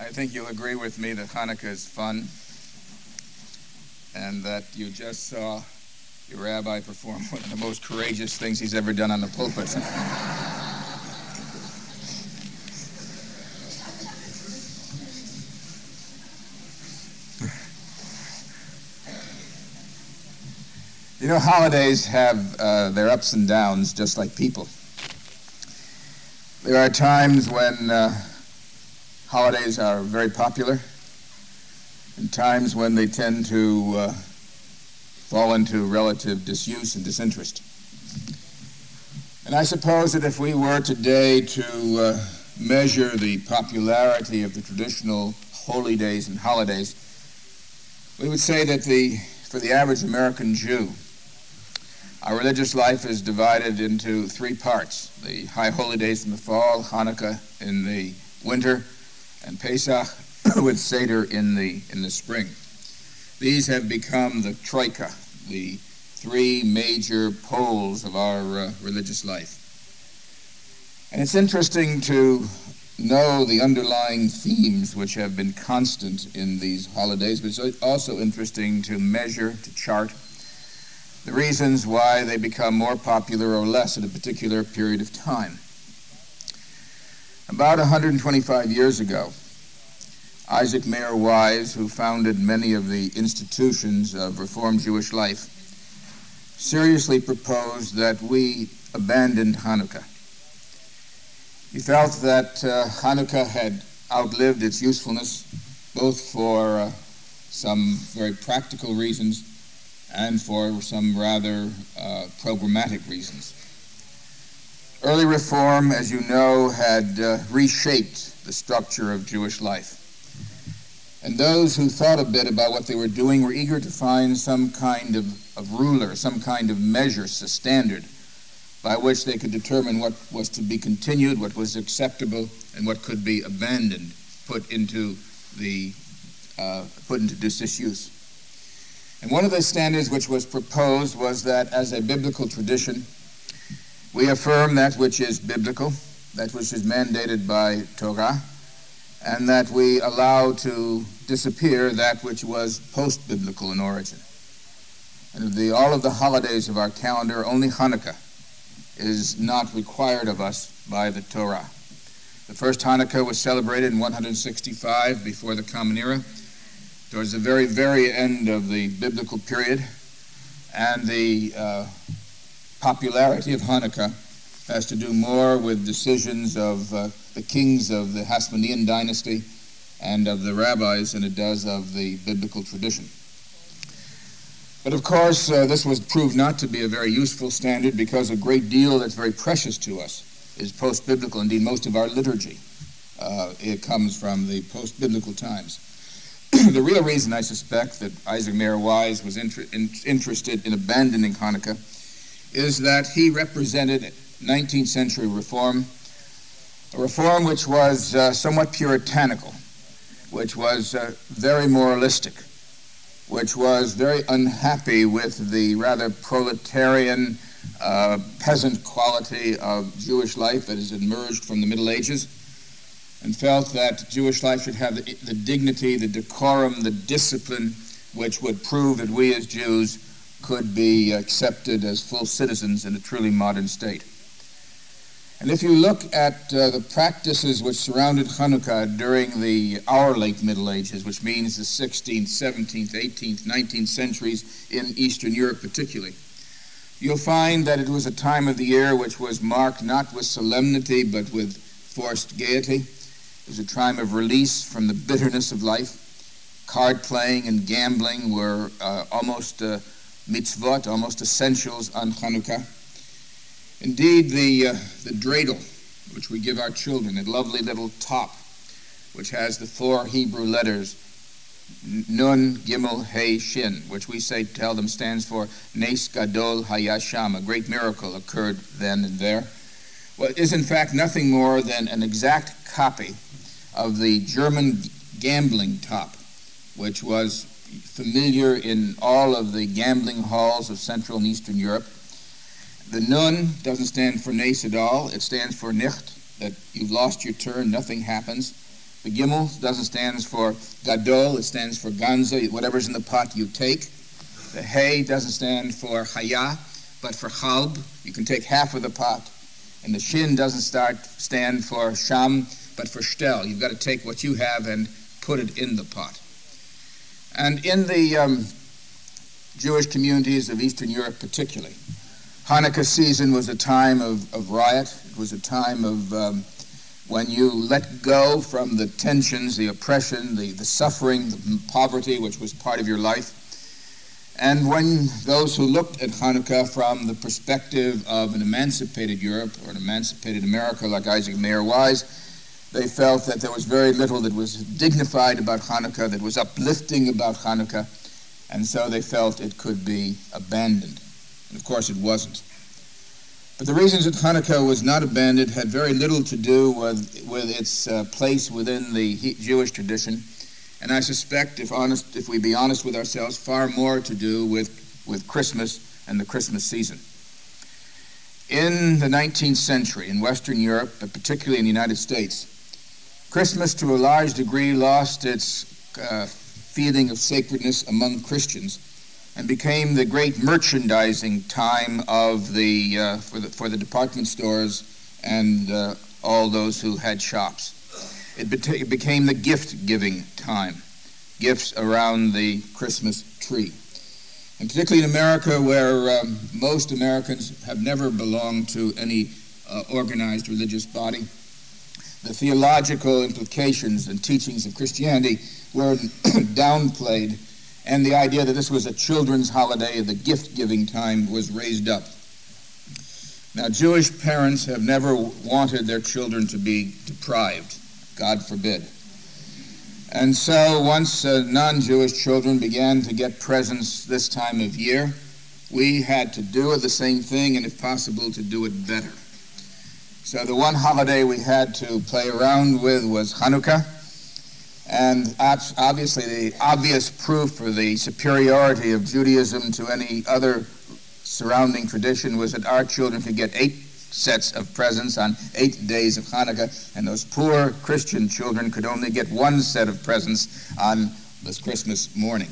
I think you'll agree with me that Hanukkah is fun and that you just saw your rabbi perform one of the most courageous things he's ever done on the pulpit. You know, holidays have their ups and downs just like people. There are times when holidays are very popular and times when they tend to fall into relative disuse and disinterest. And I suppose that if we were today to measure the popularity of the traditional holy days and holidays, we would say that for the average American Jew, our religious life is divided into three parts: the high holy days in the fall, Hanukkah in the winter, and Pesach with Seder in the spring. These have become the troika, the three major poles of our religious life. And it's interesting to know the underlying themes which have been constant in these holidays, but it's also interesting to measure, to chart the reasons why they become more popular or less at a particular period of time. About 125 years ago, Isaac Mayer Wise, who founded many of the institutions of Reformed Jewish life, seriously proposed that we abandon Hanukkah. He felt that Hanukkah had outlived its usefulness, both for some very practical reasons and for some rather programmatic reasons. Early Reform, as you know, had reshaped the structure of Jewish life. And those who thought a bit about what they were doing were eager to find some kind of ruler, some kind of measure, a standard, by which they could determine what was to be continued, what was acceptable, and what could be abandoned, put into disuse. And one of the standards which was proposed was that as a biblical tradition, we affirm that which is biblical, that which is mandated by Torah, and that we allow to disappear that which was post-biblical in origin. And of all of the holidays of our calendar, only Hanukkah is not required of us by the Torah. The first Hanukkah was celebrated in 165 before the Common Era, towards the very, very end of the biblical period, and the popularity of Hanukkah has to do more with decisions of the kings of the Hasmonean dynasty and of the rabbis than it does of the biblical tradition. But of course, this was proved not to be a very useful standard because a great deal that's very precious to us is post-biblical. Indeed, most of our liturgy it comes from the post-biblical times. The real reason, I suspect, that Isaac Mayer Wise was interested in abandoning Hanukkah is that he represented 19th century reform, a reform which was somewhat puritanical, which was very moralistic, which was very unhappy with the rather proletarian, peasant quality of Jewish life that has emerged from the Middle Ages, and felt that Jewish life should have the dignity, the decorum, the discipline which would prove that we as Jews could be accepted as full citizens in a truly modern state. And if you look at the practices which surrounded Hanukkah during our late Middle Ages, which means the 16th, 17th, 18th, 19th centuries in Eastern Europe particularly, you'll find that it was a time of the year which was marked not with solemnity but with forced gaiety. It was a time of release from the bitterness of life. Card playing and gambling were almost mitzvot, almost essentials on Hanukkah. Indeed, the dreidel, which we give our children, that lovely little top, which has the four Hebrew letters, Nun, Gimel, Hey, Shin, which we tell them stands for Nes Gadol Hayasham, a great miracle occurred then and there, well, is in fact nothing more than an exact copy of the German gambling top, which was familiar in all of the gambling halls of Central and Eastern Europe. The Nun doesn't stand for Nes at all. It stands for Nicht, that you've lost your turn, nothing happens. The Gimel doesn't stand for Gadol, it stands for Ganza, whatever's in the pot you take. The Hay doesn't stand for Haya, but for Chalb. You can take half of the pot. And the Shin doesn't stand for Sham, but for Shtel. You've got to take what you have and put it in the pot. And in the Jewish communities of Eastern Europe particularly, Hanukkah season was a time of riot. It was a time of when you let go from the tensions, the oppression, the suffering, the poverty, which was part of your life. And when those who looked at Hanukkah from the perspective of an emancipated Europe or an emancipated America like Isaac Mayer Wise, they felt that there was very little that was dignified about Hanukkah, that was uplifting about Hanukkah, and so they felt it could be abandoned. And of course it wasn't. But the reasons that Hanukkah was not abandoned had very little to do with its place within the Jewish tradition, and I suspect, if we be honest with ourselves, far more to do with Christmas and the Christmas season. In the 19th century, in Western Europe, but particularly in the United States, Christmas to a large degree lost its feeling of sacredness among Christians and became the great merchandising time of for the department stores and all those who had shops. It became the gift-giving time, gifts around the Christmas tree. And particularly in America, where most Americans have never belonged to any organized religious body, the theological implications and teachings of Christianity were downplayed, and the idea that this was a children's holiday, the gift-giving time, was raised up. Now, Jewish parents have never wanted their children to be deprived, God forbid. And so once non-Jewish children began to get presents this time of year, we had to do the same thing, and if possible, to do it better. So the one holiday we had to play around with was Hanukkah, and obviously the obvious proof for the superiority of Judaism to any other surrounding tradition was that our children could get 8 sets of presents on 8 days of Hanukkah, and those poor Christian children could only get 1 set of presents on this Christmas morning.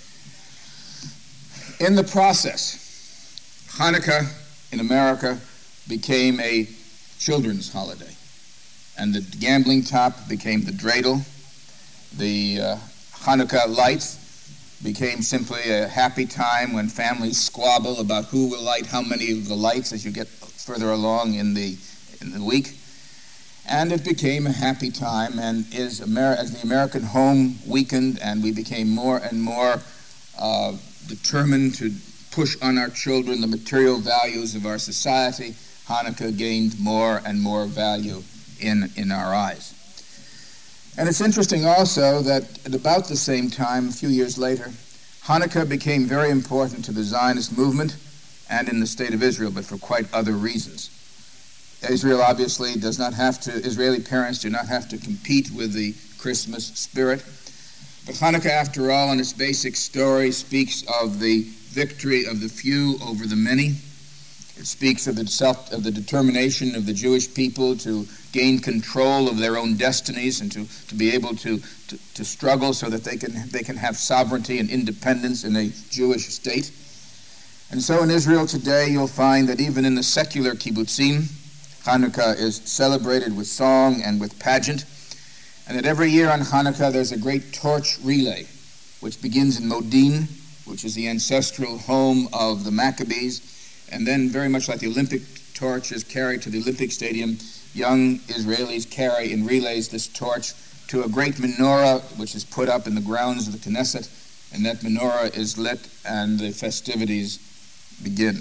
In the process, Hanukkah in America became a children's holiday, and the gambling top became the dreidel. The Hanukkah lights became simply a happy time when families squabble about who will light how many of the lights as you get further along in the week. And it became a happy time, and as the American home weakened and we became more and more determined to push on our children the material values of our society, Hanukkah gained more and more value in our eyes. And it's interesting also that at about the same time, a few years later, Hanukkah became very important to the Zionist movement and in the state of Israel, but for quite other reasons. Israel obviously Israeli parents do not have to compete with the Christmas spirit. But Hanukkah, after all, in its basic story, speaks of the victory of the few over the many. It speaks of the determination of the Jewish people to gain control of their own destinies and to be able to struggle so that they can have sovereignty and independence in a Jewish state. And so in Israel today, you'll find that even in the secular kibbutzim, Hanukkah is celebrated with song and with pageant, and that every year on Hanukkah there's a great torch relay, which begins in Modin, which is the ancestral home of the Maccabees, and then very much like the Olympic torch is carried to the Olympic Stadium, young Israelis carry in relays this torch to a great menorah which is put up in the grounds of the Knesset, and that menorah is lit and the festivities begin.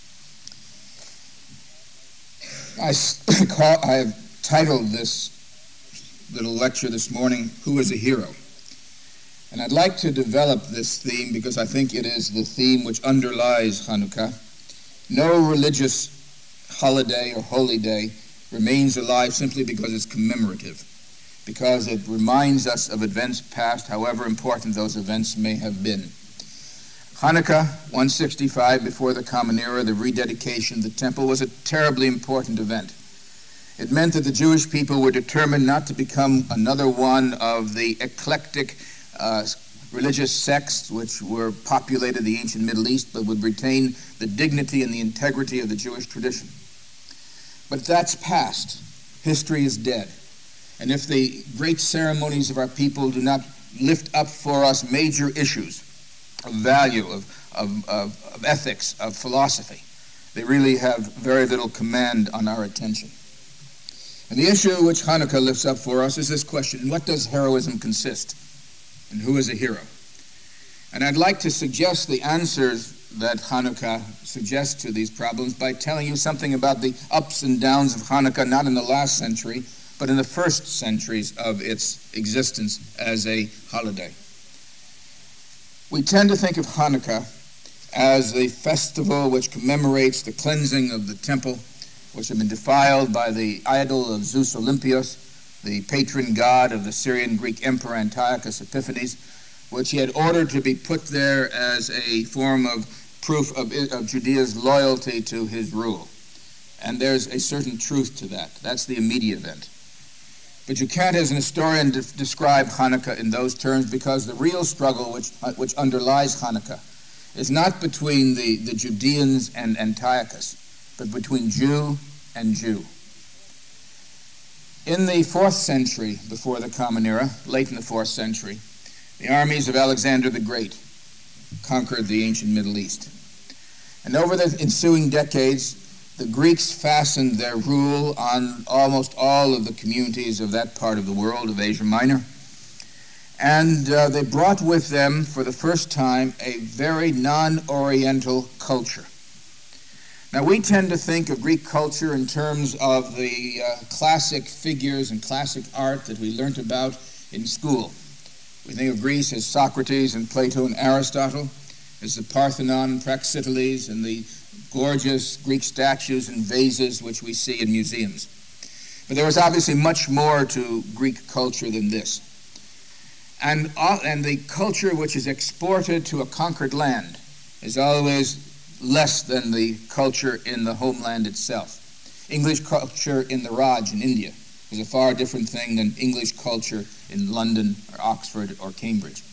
I have titled this little lecture this morning, Who is a Hero? And I'd like to develop this theme because I think it is the theme which underlies Hanukkah. No religious holiday or holy day remains alive simply because it's commemorative, because it reminds us of events past, however important those events may have been. Hanukkah, 165 before the Common Era, the rededication of the temple, was a terribly important event. It meant that the Jewish people were determined not to become another one of the eclectic religious sects which were populated the ancient Middle East, but would retain the dignity and the integrity of the Jewish tradition. But that's past. History is dead. And if the great ceremonies of our people do not lift up for us major issues of value, of ethics, of philosophy, they really have very little command on our attention. And the issue which Hanukkah lifts up for us is this question: in what does heroism consist? And who is a hero? And I'd like to suggest the answers that Hanukkah suggests to these problems by telling you something about the ups and downs of Hanukkah, not in the last century, but in the first centuries of its existence as a holiday. We tend to think of Hanukkah as a festival which commemorates the cleansing of the temple, which had been defiled by the idol of Zeus Olympios, the patron god of the Syrian Greek emperor Antiochus Epiphanes, which he had ordered to be put there as a form of proof of Judea's loyalty to his rule. And there's a certain truth to that. That's the immediate event. But you can't, as an historian, describe Hanukkah in those terms, because the real struggle which underlies Hanukkah is not between the Judeans and Antiochus, but between Jew and Jew. In the 4th century before the Common Era, late in the 4th century, the armies of Alexander the Great conquered the ancient Middle East. And over the ensuing decades, the Greeks fastened their rule on almost all of the communities of that part of the world, of Asia Minor. And they brought with them, for the first time, a very non-Oriental culture. Now, we tend to think of Greek culture in terms of the classic figures and classic art that we learnt about in school. We think of Greece as Socrates and Plato and Aristotle, as the Parthenon and Praxiteles and the gorgeous Greek statues and vases which we see in museums. But there is obviously much more to Greek culture than this. And the culture which is exported to a conquered land is always less than the culture in the homeland itself. English culture in the Raj in India is a far different thing than English culture in London or Oxford or Cambridge.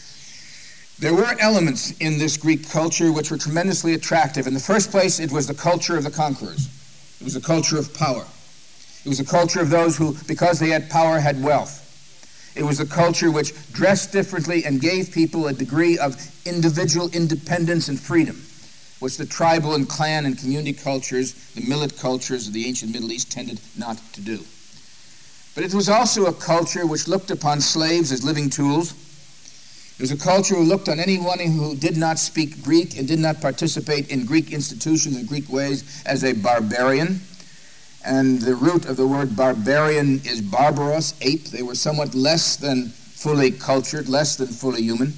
There were elements in this Greek culture which were tremendously attractive. In the first place, it was the culture of the conquerors. It was a culture of power. It was a culture of those who, because they had power, had wealth. It was a culture which dressed differently and gave people a degree of individual independence and freedom, which the tribal and clan and community cultures, the millet cultures of the ancient Middle East, tended not to do. But it was also a culture which looked upon slaves as living tools. It was a culture who looked on anyone who did not speak Greek and did not participate in Greek institutions and Greek ways as a barbarian. And the root of the word barbarian is barbaros, ape. They were somewhat less than fully cultured, less than fully human.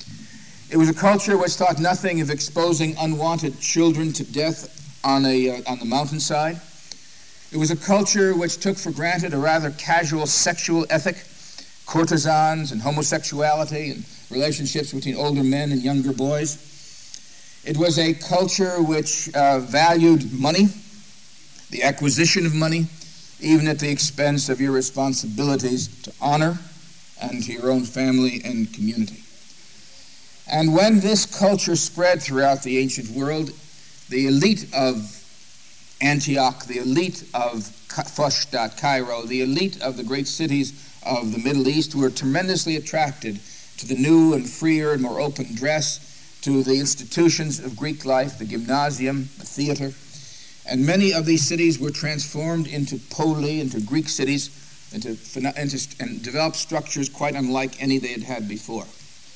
It was a culture which thought nothing of exposing unwanted children to death on the mountainside. It was a culture which took for granted a rather casual sexual ethic, courtesans and homosexuality and relationships between older men and younger boys. It was a culture which valued money, the acquisition of money, even at the expense of your responsibilities to honor and to your own family and community. And when this culture spread throughout the ancient world, the elite of Antioch, the elite of Fochstadt, Cairo, the elite of the great cities of the Middle East were tremendously attracted to the new and freer and more open dress, to the institutions of Greek life, the gymnasium, the theater. And many of these cities were transformed into poli, into Greek cities, and developed structures quite unlike any they had had before.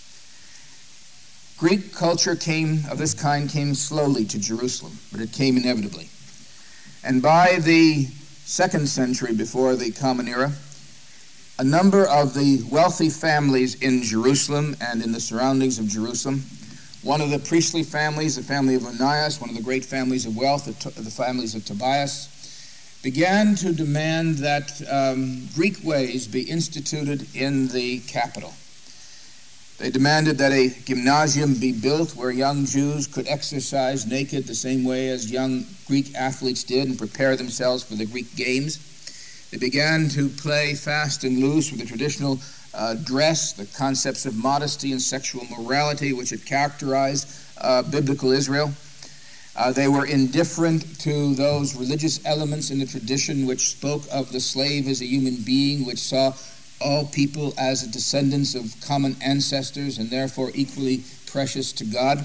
Greek culture of this kind came slowly to Jerusalem, but it came inevitably. And by the 2nd century before the Common Era, a number of the wealthy families in Jerusalem and in the surroundings of Jerusalem, one of the priestly families, the family of Onias, one of the great families of wealth, the families of Tobias, began to demand that Greek ways be instituted in the capital. They demanded that a gymnasium be built where young Jews could exercise naked the same way as young Greek athletes did and prepare themselves for the Greek games. They began to play fast and loose with the traditional dress, the concepts of modesty and sexual morality which had characterized biblical Israel. They were indifferent to those religious elements in the tradition which spoke of the slave as a human being, which saw all people as descendants of common ancestors and therefore equally precious to God.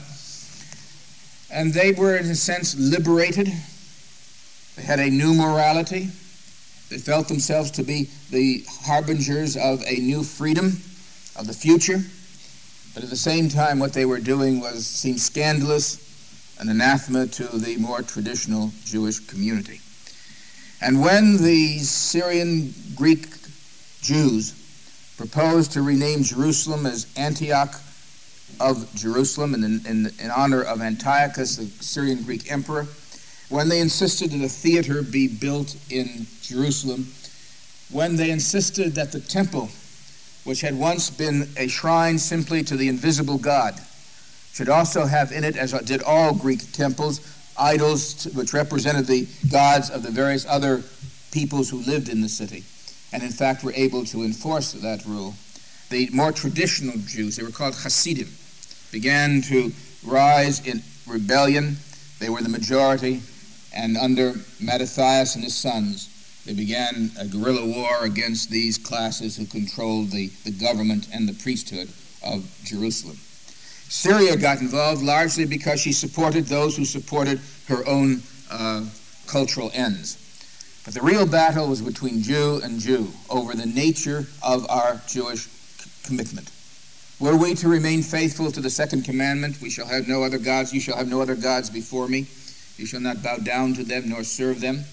And they were, in a sense, liberated. They had a new morality. They felt themselves to be the harbingers of a new freedom, of the future. But at the same time, what they were doing seemed scandalous, an anathema to the more traditional Jewish community. And when the Syrian Greek Jews proposed to rename Jerusalem as Antioch of Jerusalem in honor of Antiochus, the Syrian Greek emperor, when they insisted that a theater be built in Jerusalem, when they insisted that the temple, which had once been a shrine simply to the invisible God, should also have in it, as did all Greek temples, idols which represented the gods of the various other peoples who lived in the city, and in fact were able to enforce that rule. The more traditional Jews, they were called Hasidim, began to rise in rebellion. They were the majority, and under Mattathias and his sons, they began a guerrilla war against these classes who controlled the government and the priesthood of Jerusalem. Syria got involved largely because she supported those who supported her own cultural ends. But the real battle was between Jew and Jew over the nature of our Jewish commitment. Were we to remain faithful to the second commandment, we shall have no other gods, you shall have no other gods before me, you shall not bow down to them nor serve them?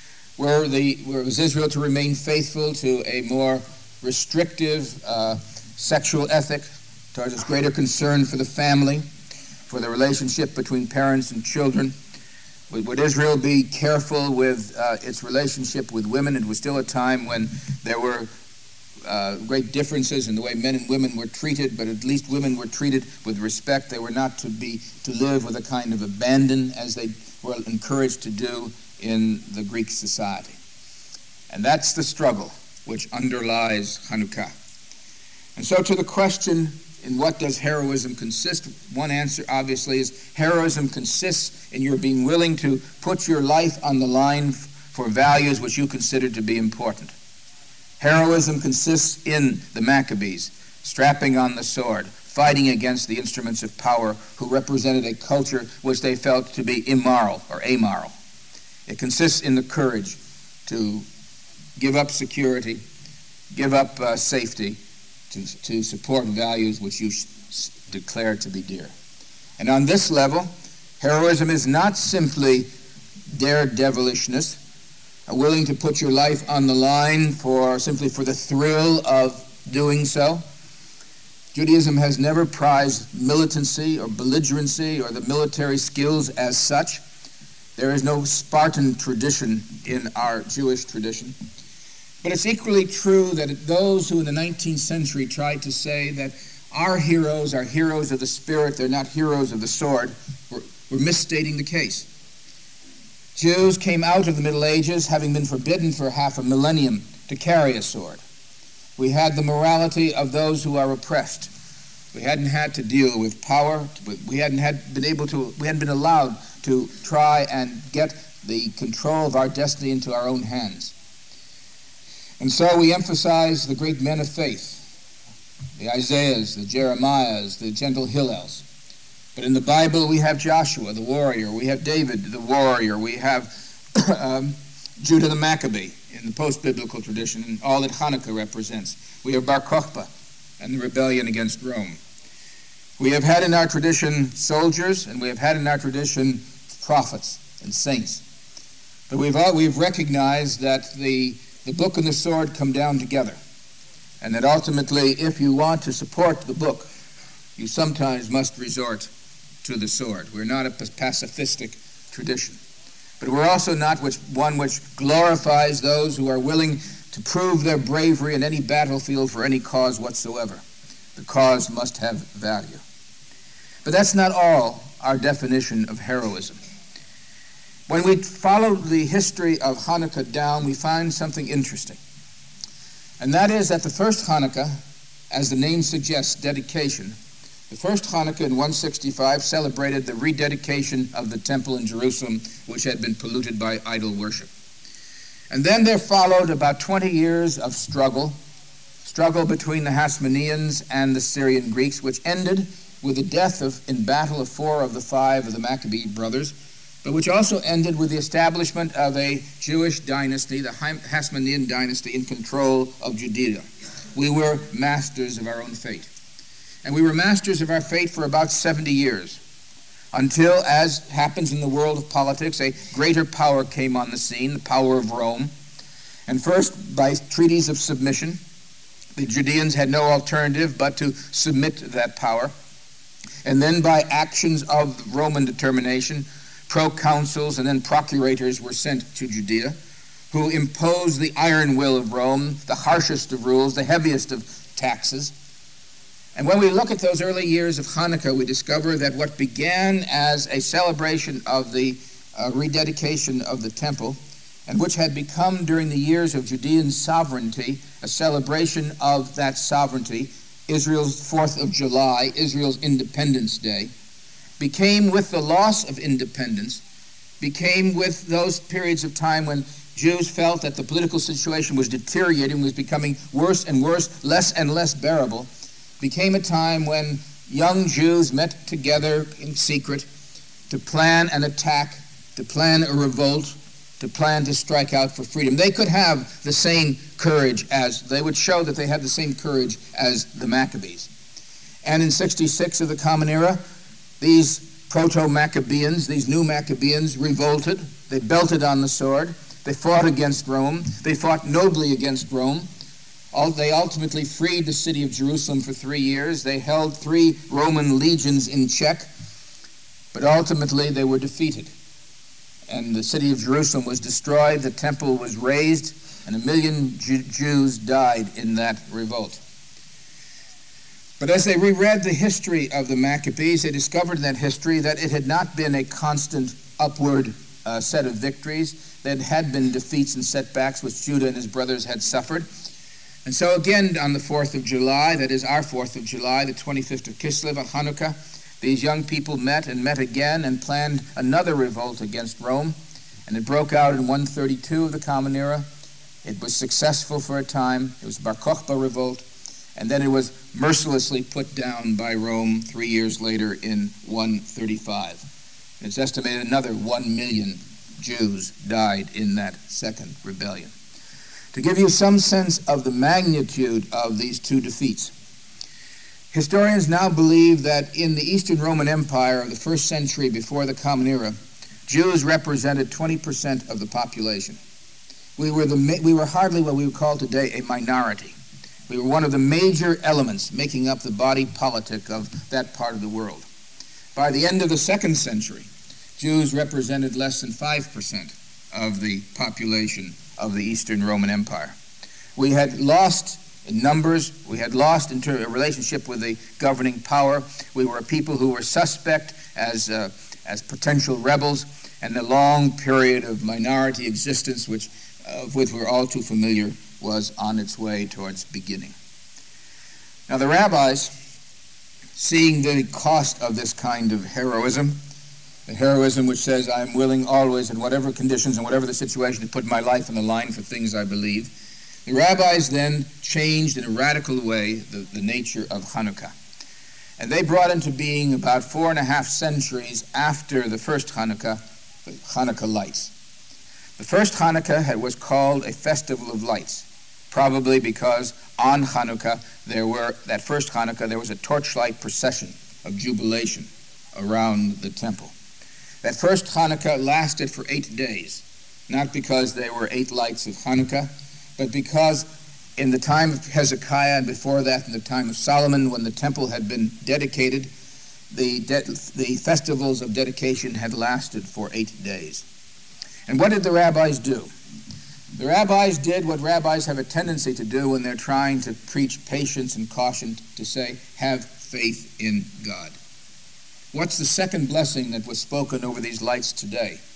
Was Israel to remain faithful to a more restrictive sexual ethic, towards its greater concern for the family, for the relationship between parents and children? Would Israel be careful with its relationship with women? It was still a time when there were great differences in the way men and women were treated, but at least women were treated with respect. They were not to live with a kind of abandon as they were encouraged to do in the Greek society. And that's the struggle which underlies Hanukkah. And so to the question, in what does heroism consist? One answer, obviously, is heroism consists in your being willing to put your life on the line for values which you consider to be important. Heroism consists in the Maccabees, strapping on the sword, fighting against the instruments of power who represented a culture which they felt to be immoral or amoral. It consists in the courage to give up security, give up safety, to support values which you declare to be dear. And on this level, heroism is not simply daredevilishness, willing to put your life on the line simply for the thrill of doing so. Judaism has never prized militancy or belligerency or the military skills as such. There is no Spartan tradition in our Jewish tradition. But it's equally true that those who in the 19th century tried to say that our heroes are heroes of the spirit, they're not heroes of the sword, were misstating the case. Jews came out of the Middle Ages having been forbidden for half a millennium to carry a sword. We had the morality of those who are oppressed. We hadn't had to deal with power. We hadn't been allowed to try and get the control of our destiny into our own hands. And so we emphasize the great men of faith, the Isaiahs, the Jeremiahs, the gentle Hillels. But in the Bible we have Joshua, the warrior. We have David, the warrior. We have Judah the Maccabee in the post-biblical tradition and all that Hanukkah represents. We have Bar Kokhba and the rebellion against Rome. We have had in our tradition soldiers, and we have had in our tradition prophets and saints. But we've recognized that the book and the sword come down together, and that ultimately, if you want to support the book, you sometimes must resort to the sword. We're not a pacifistic tradition, but we're also not one which glorifies those who are willing to prove their bravery in any battlefield for any cause whatsoever. The cause must have value. But that's not all our definition of heroism. When we follow the history of Hanukkah down, we find something interesting. And that is that the first Hanukkah, as the name suggests, dedication, the first Hanukkah in 165 celebrated the rededication of the temple in Jerusalem, which had been polluted by idol worship. And then there followed about 20 years of struggle between the Hasmoneans and the Syrian Greeks, which ended with the death in battle of 4 of the 5 of the Maccabee brothers, but which also ended with the establishment of a Jewish dynasty, the Hasmonean dynasty, in control of Judea. We were masters of our own fate. And we were masters of our fate for about 70 years, until, as happens in the world of politics, a greater power came on the scene, the power of Rome. And first, by treaties of submission, the Judeans had no alternative but to submit to that power. And then by actions of Roman determination, proconsuls and then procurators were sent to Judea, who imposed the iron will of Rome, the harshest of rules, the heaviest of taxes. And when we look at those early years of Hanukkah, we discover that what began as a celebration of the rededication of the temple, and which had become during the years of Judean sovereignty a celebration of that sovereignty, Israel's 4th of July, Israel's Independence Day, became, with the loss of independence, became with those periods of time when Jews felt that the political situation was deteriorating, was becoming worse and worse, less and less bearable, became a time when young Jews met together in secret to plan an attack, to plan a revolt, to plan to strike out for freedom. They could have the same courage they would show that they had the same courage as the Maccabees. And in 66 of the Common Era, these proto-Maccabeans, these new Maccabeans, revolted. They belted on the sword. They fought against Rome. They fought nobly against Rome. They ultimately freed the city of Jerusalem for 3 years. They held 3 Roman legions in check, but ultimately they were defeated. And the city of Jerusalem was destroyed, the temple was razed, and 1 million Jews died in that revolt. But as they reread the history of the Maccabees, they discovered in that history that it had not been a constant upward set of victories. There had been defeats and setbacks which Judah and his brothers had suffered. And so again, on the 4th of July, that is our 4th of July, the 25th of Kislev, Hanukkah, these young people met again and planned another revolt against Rome. And it broke out in 132 of the Common Era. It was successful for a time. It was the Bar Kokhba revolt. And then it was mercilessly put down by Rome 3 years later in 135. It's estimated another 1 million Jews died in that second rebellion. To give you some sense of the magnitude of these two defeats, historians now believe that in the Eastern Roman Empire of the 1st century before the Common Era, Jews represented 20% of the population. We were hardly what we would call today a minority. We were one of the major elements making up the body politic of that part of the world. By the end of the 2nd century, Jews represented less than 5% of the population of the Eastern Roman Empire. We had lost in numbers. We had lost in a relationship with the governing power. We were a people who were suspect as potential rebels, and the long period of minority existence, of which we're all too familiar, was on its way towards beginning. Now the rabbis, seeing the cost of this kind of heroism, the heroism which says I'm willing always in whatever conditions and whatever the situation to put my life on the line for things I believe, the rabbis then changed in a radical way the nature of Hanukkah. And they brought into being about 4.5 centuries after the first Hanukkah, the Hanukkah lights. The first Hanukkah was called a festival of lights, probably because on Hanukkah, that first Hanukkah, there was a torchlight procession of jubilation around the temple. That first Hanukkah lasted for 8 days, not because there were 8 lights of Hanukkah, but because in the time of Hezekiah and before that in the time of Solomon, when the temple had been dedicated, the festivals of dedication had lasted for 8 days. And what did the rabbis do? The rabbis did what rabbis have a tendency to do when they're trying to preach patience and caution, to say, have faith in God. What's the second blessing that was spoken over these lights today?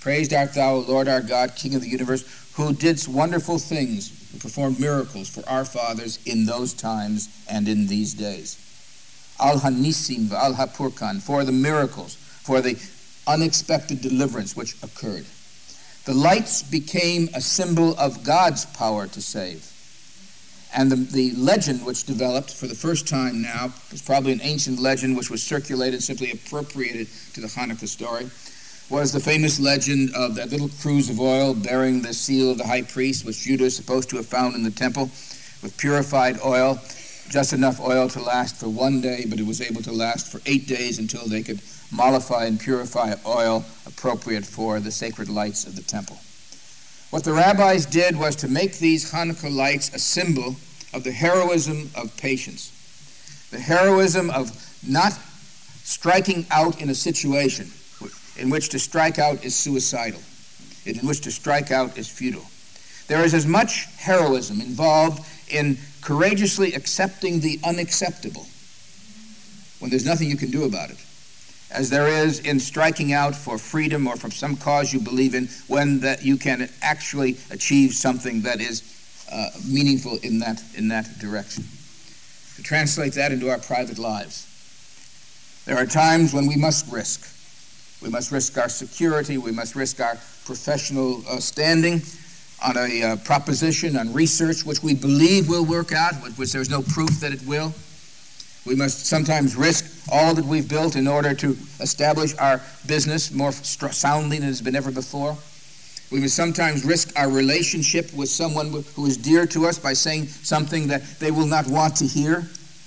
Praised art thou, O Lord our God, King of the universe, who didst wonderful things, who performed miracles for our fathers in those times and in these days. Al Hanissim Al Hapurkan, for the miracles, for the unexpected deliverance which occurred. The lights became a symbol of God's power to save. And the legend which developed for the first time now was probably an ancient legend which was circulated, simply appropriated to the Hanukkah story, was the famous legend of that little cruse of oil bearing the seal of the high priest, which Judah is supposed to have found in the temple, with purified oil, just enough oil to last for one day, but it was able to last for 8 days until they could mollify and purify oil appropriate for the sacred lights of the temple. What the rabbis did was to make these Hanukkah lights a symbol of the heroism of patience, the heroism of not striking out in a situation in which to strike out is suicidal, in which to strike out is futile. There is as much heroism involved in courageously accepting the unacceptable when there's nothing you can do about it, as there is in striking out for freedom or from some cause you believe in when that you can actually achieve something that is meaningful in that direction. To translate that into our private lives, there are times when we must risk. We must risk our security. We must risk our professional standing on a proposition, on research, which we believe will work out, which there's no proof that it will. We must sometimes risk all that we've built in order to establish our business more soundly than it has been ever before. We must sometimes risk our relationship with someone who is dear to us by saying something that they will not want to hear.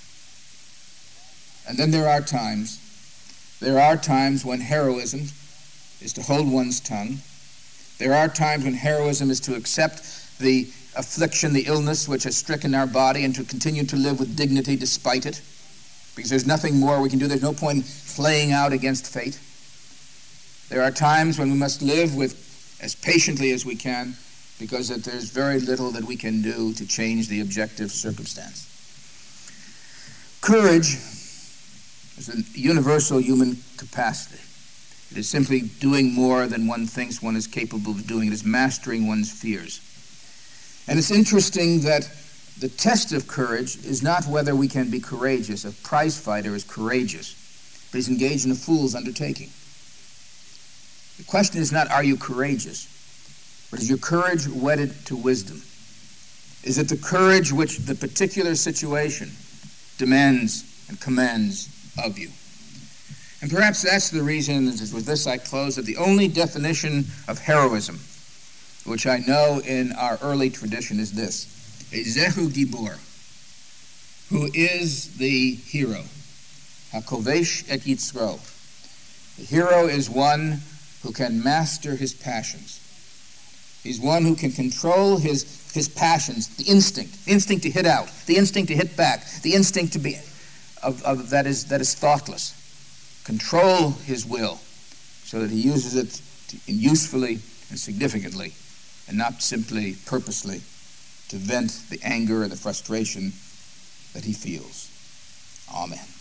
And then there are times when heroism is to hold one's tongue. There are times when heroism is to accept the affliction, the illness which has stricken our body, and to continue to live with dignity despite it, because there's nothing more we can do. There's no point in flaying out against fate. There are times when we must live with as patiently as we can, because that there's very little that we can do to change the objective circumstance. Courage is a universal human capacity. It is simply doing more than one thinks one is capable of doing. It is mastering one's fears. And it's interesting that the test of courage is not whether we can be courageous. A prize fighter is courageous, but he's engaged in a fool's undertaking. The question is not, are you courageous? But is your courage wedded to wisdom? Is it the courage which the particular situation demands and commands of you? And perhaps that's the reason, with this I close, that the only definition of heroism, which I know in our early tradition, is this: a Zehu Gibor, who is the hero, HaKovesh et Yitzro. The hero is one who can master his passions. He's one who can control his passions, the instinct to hit out, the instinct to hit back, the instinct to be that is thoughtless. Control his will so that he uses it usefully and significantly, and not simply purposely to vent the anger and the frustration that he feels. Amen.